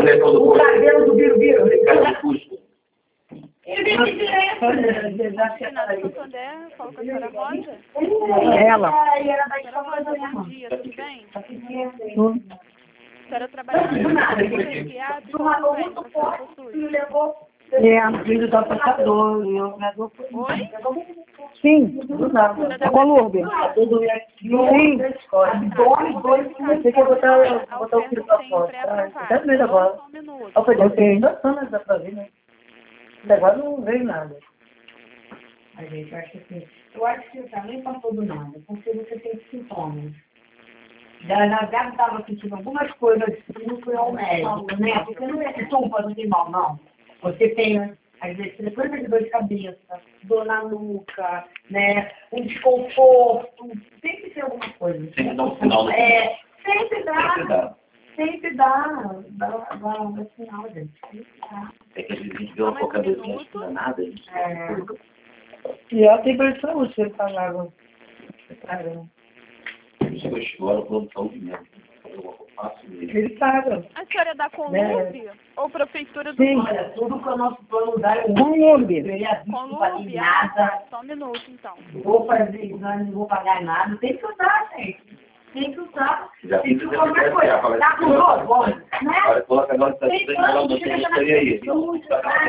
O cabelo do Birubiru. Fala com a senhora Rosa. Ela. Senhora Rosa, bom dia, tudo bem? A senhora trabalha na psiquiatra, tudo bem, a senhora possui? Filho do passador, e o vereador foi. Oi? Sim, a Colômbia. Sim. Você quer botar o filho pra fora. Até no meio da bola. Só um minuto. Eu falei, eu tenho 2 anos pra ver, né? Até agora não veio nada. A gente, eu acho que também passou do nada, porque você tem sintomas. Na verdade, estava sentindo algumas coisas que não foi ao médico, né? Porque não é sintoma normal, não. Você tem, às vezes, depois de dor de cabeça, dor na nuca, né? Um desconforto, sempre tem alguma coisa. Sempre dá um sinal. Sempre dá. Sempre dá sinal, gente. É que a gente vê uma cabecinha nada, gente. E ela tem pressão, você falava. Chegou agora o plantão de mesmo. Ele paga. A senhora é da Colômbia? Ou prefeitura do Sim, olha, tudo que o nosso plano dá é Colômbia. Colômbia? Nada. Só um minuto, então. Vou fazer exame, não vou pagar nada. Tem que usar, gente. Tem que usar. Já Tem fiz que o usar mais coisa. Tá com dor? Bom, né? Agora coloca agora, tá Tem aí.